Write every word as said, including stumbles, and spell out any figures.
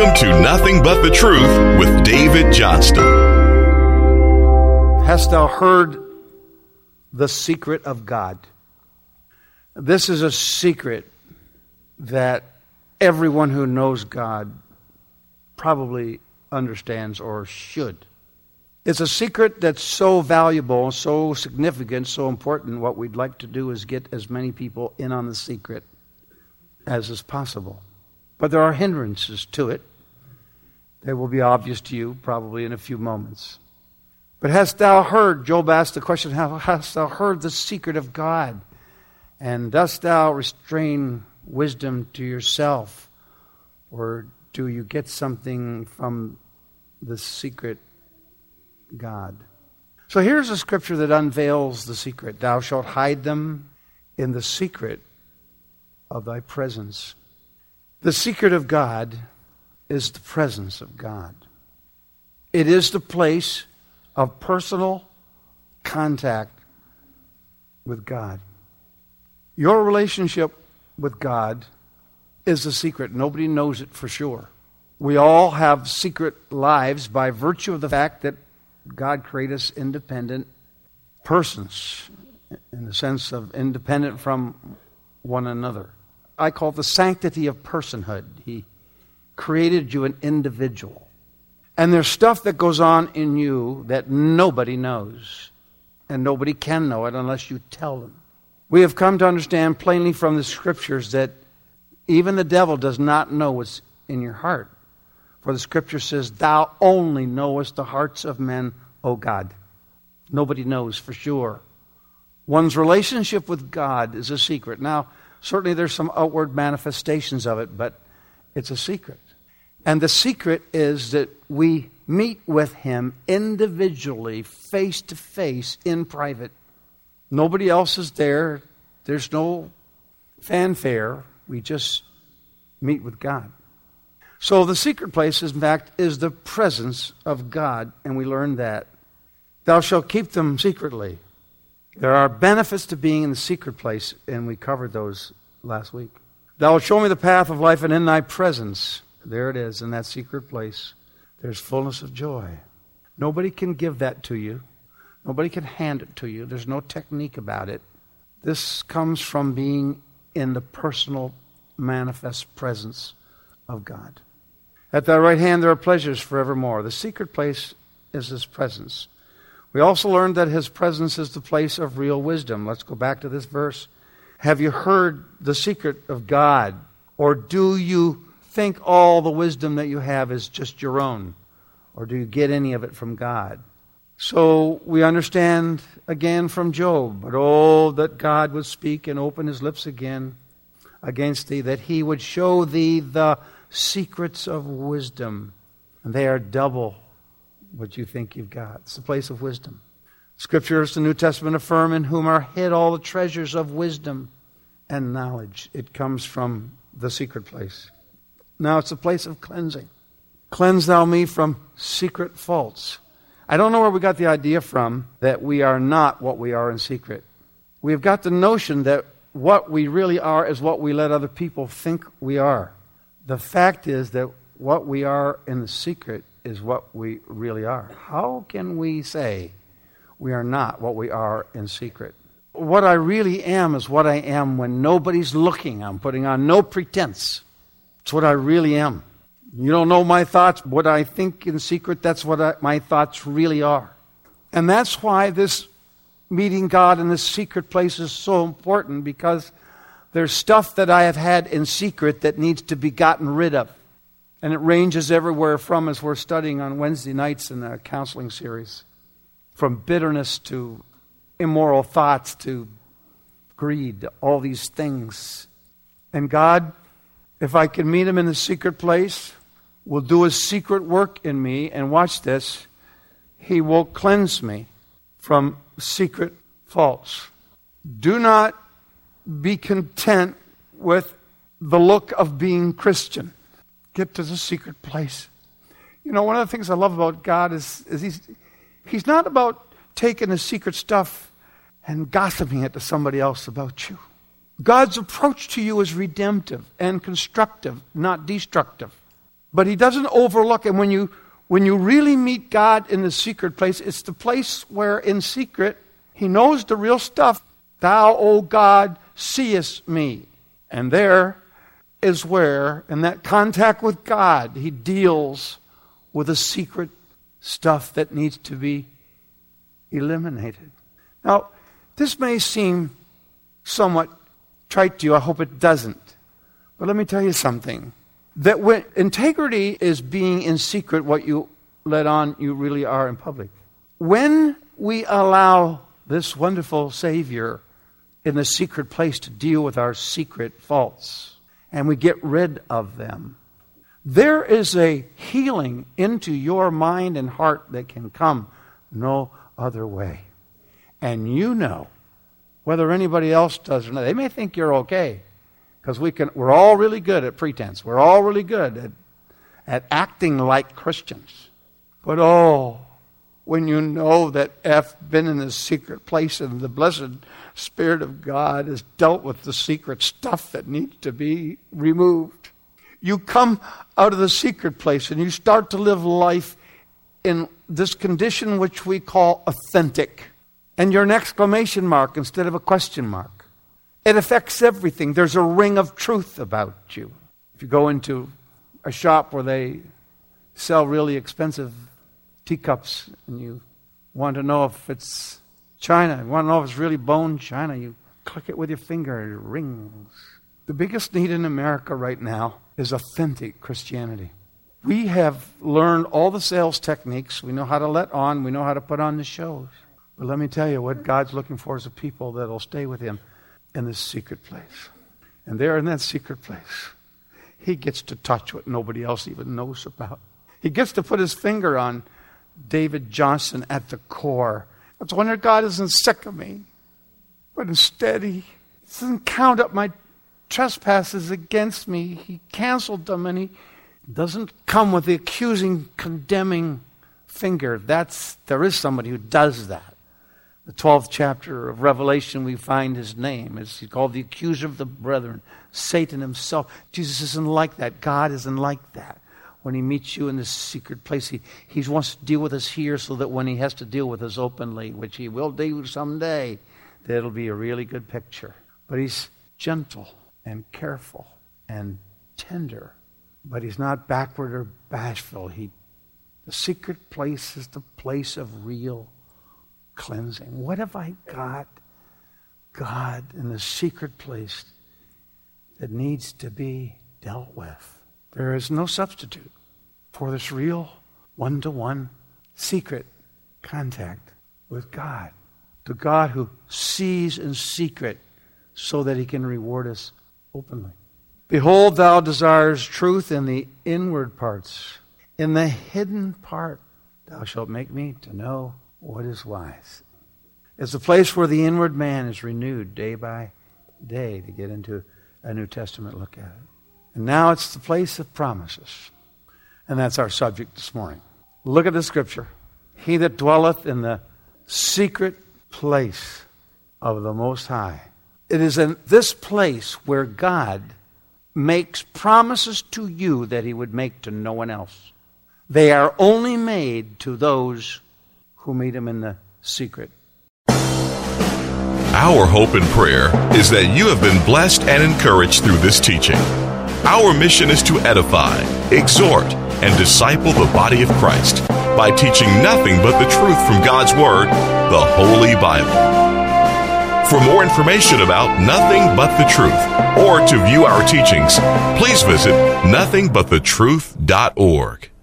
Welcome to Nothing But the Truth with David Johnston. Hast thou heard the secret of God? This is a secret that everyone who knows God probably understands or should. It's a secret that's so valuable, so significant, so important. What we'd like to do is get as many people in on the secret as is possible. But there are hindrances to it. They will be obvious to you probably in a few moments. But hast thou heard, Job asked the question, how hast thou heard the secret of God? And dost thou restrain wisdom to yourself? Or do you get something from the secret God? So here's a scripture that unveils the secret. Thou shalt hide them in the secret of thy presence. The secret of God is the presence of God. It is the place of personal contact with God. Your relationship with God is a secret. Nobody knows it for sure. We all have secret lives by virtue of the fact that God created us independent persons, in the sense of independent from one another. I call it the sanctity of personhood. He created you an individual. And there's stuff that goes on in you that nobody knows. And nobody can know it unless you tell them. We have come to understand plainly from the Scriptures that even the devil does not know what's in your heart. For the Scripture says, thou only knowest the hearts of men, O God. Nobody knows for sure. One's relationship with God is a secret. Now, certainly there's some outward manifestations of it, but it's a secret. And the secret is that we meet with Him individually, face to face, in private. Nobody else is there. There's no fanfare. We just meet with God. So the secret place, in fact, is the presence of God, and we learn that. Thou shalt keep them secretly. There are benefits to being in the secret place, and we covered those last week. Thou wilt show me the path of life, and in thy presence, there it is, in that secret place, there's fullness of joy. Nobody can give that to you. Nobody can hand it to you. There's no technique about it. This comes from being in the personal, manifest presence of God. At thy right hand there are pleasures forevermore. The secret place is His presence. We also learned that His presence is the place of real wisdom. Let's go back to this verse. Have you heard the secret of God? Or do you think all the wisdom that you have is just your own? Or do you get any of it from God? So we understand again from Job, but oh, that God would speak and open His lips again against thee, that He would show thee the secrets of wisdom. And they are double what you think you've got. It's the place of wisdom. Scriptures, the New Testament affirm, in whom are hid all the treasures of wisdom and knowledge. It comes from the secret place. Now it's a place of cleansing. Cleanse thou me from secret faults. I don't know where we got the idea from that we are not what we are in secret. We've got the notion that what we really are is what we let other people think we are. The fact is that what we are in the secret is what we really are. How can we say we are not what we are in secret? What I really am is what I am when nobody's looking. I'm putting on no pretense. It's what I really am. You don't know my thoughts. What I think in secret, that's what I, my thoughts really are. And that's why this meeting God in this secret place is so important, because there's stuff that I have had in secret that needs to be gotten rid of. And it ranges everywhere from, as we're studying on Wednesday nights in the counseling series, from bitterness to immoral thoughts to greed, all these things. And God, if I can meet Him in the secret place, will do His secret work in me, and watch this, He will cleanse me from secret faults. Do not be content with the look of being Christian. Get to the secret place. You know, one of the things I love about God is, is He's He's not about taking the secret stuff and gossiping it to somebody else about you. God's approach to you is redemptive and constructive, not destructive. But he doesn't overlook. And when you when you really meet God in the secret place, it's the place where in secret he knows the real stuff. Thou, O God, seest me. And there is where, in that contact with God, he deals with the secret stuff that needs to be eliminated. Now, this may seem somewhat trite to you. I hope it doesn't. But let me tell you something. That when integrity is being in secret what you let on you really are in public. When we allow this wonderful Savior in the secret place to deal with our secret faults, and we get rid of them, there is a healing into your mind and heart that can come no other way. And you know, whether anybody else does or not, they may think you're okay, because we can. We're all really good at pretense. We're all really good at, at acting like Christians. But oh, when you know that F been in the secret place and the blessed Spirit of God has dealt with the secret stuff that needs to be removed, you come out of the secret place and you start to live life in this condition which we call authentic. And you're an exclamation mark instead of a question mark. It affects everything. There's a ring of truth about you. If you go into a shop where they sell really expensive teacups and you want to know if it's china, you want to know if it's really bone china, you click it with your finger and it rings. The biggest need in America right now is authentic Christianity. We have learned all the sales techniques. We know how to let on. We know how to put on the shows. But let me tell you, what God's looking for is a people that will stay with Him in this secret place. And there in that secret place, He gets to touch what nobody else even knows about. He gets to put His finger on David Johnson at the core. It's a wonder God isn't sick of me. But instead, He doesn't count up my trespasses against me. He canceled them, and He doesn't come with the accusing, condemning finger. That's there is somebody who does that. The twelfth chapter of Revelation, we find His name. It's He's called the accuser of the brethren, Satan himself. Jesus isn't like that. God isn't like that. When He meets you in this secret place, He, he wants to deal with us here so that when He has to deal with us openly, which He will do someday, that it'll be a really good picture. But He's gentle and careful and tender. But He's not backward or bashful. He, the secret place is the place of real cleansing. What have I got, God, in the secret place that needs to be dealt with? There is no substitute for this real one-to-one secret contact with God. The God who sees in secret so that He can reward us openly. Behold, thou desires truth in the inward parts. In the hidden part thou shalt make me to know what is wise. It's a place where the inward man is renewed day by day, to get into a New Testament look at it. And now it's the place of promises. And that's our subject this morning. Look at the scripture. He that dwelleth in the secret place of the Most High. It is in this place where God makes promises to you that He would make to no one else. They are only made to those who meet Him in the secret. Our hope and prayer is that you have been blessed and encouraged through this teaching. Our mission is to edify, exhort, and disciple the body of Christ by teaching nothing but the truth from God's Word, the Holy Bible. For more information about Nothing But the Truth, or to view our teachings, please visit nothing but the truth dot org.